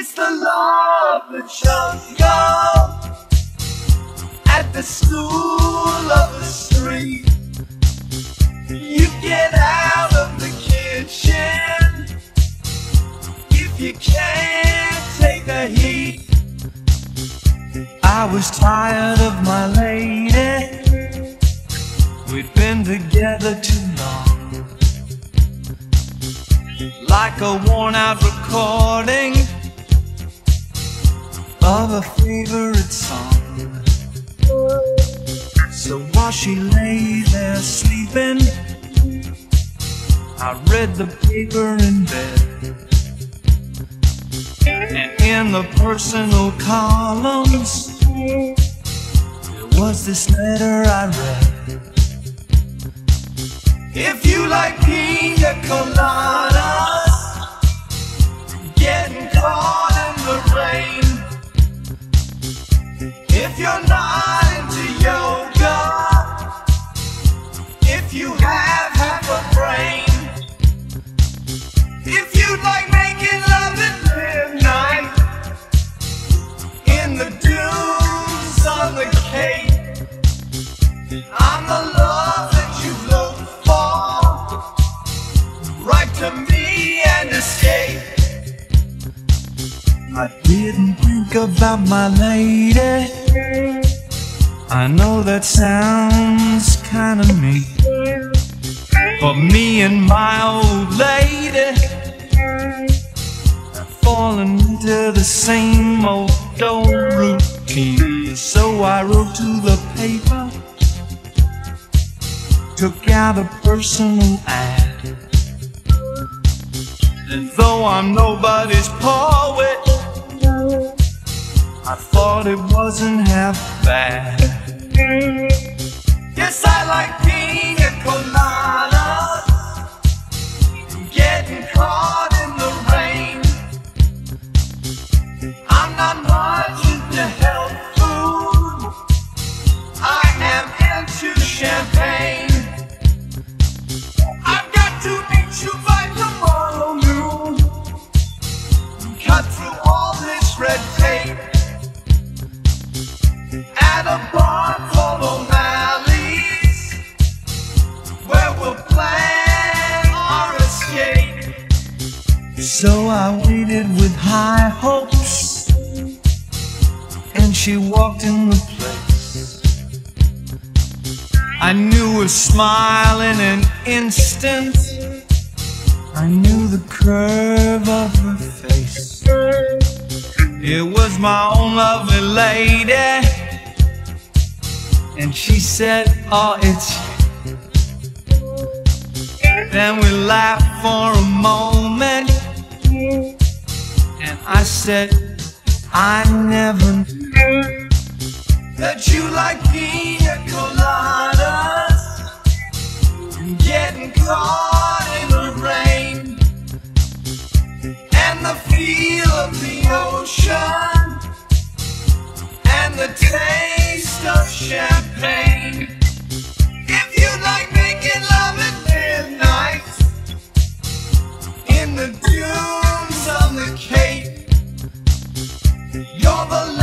It's the love that shows you at the stool of the street. You get out of the kitchen if you can't take the heat. I was tired of my lady. We'd been together too long, like a worn-out recording of a favorite song. So while she lay there sleeping, I read the paper in bed, and in the personal columns there was this letter I read. If you like pina coladas, getting caught in the rain, if you're not into yoga, if you have half a brain, if you like making love at midnight in the dunes on the Cape, I'm the love that you've looked for. Write to me and escape. I didn't think about my lady. I know that sounds kinda mean, but me and my old lady have fallen into the same old routine. So I wrote to the paper, took out a personal ad, and though I'm nobody's poet, I thought it wasn't half bad. Yes, I like pina coladas, getting caught in the rain. I'm not much into health food, I am into champagne. I've got to meet you by tomorrow noon, cut through all this red tape at a bar called O'Malley's, where we'll plan our escape. So I waited with high hopes, and she walked in the place. I knew her smile in an instant, I knew the curve of her face. It was my own lovely lady, and she said, oh, it's you. Then we laughed for a moment, and I said, I never knew that you like pina coladas and getting caught in the rain, and the feel of the ocean and the taste of champagne. If you like making love at midnight in the dunes on the Cape, you're the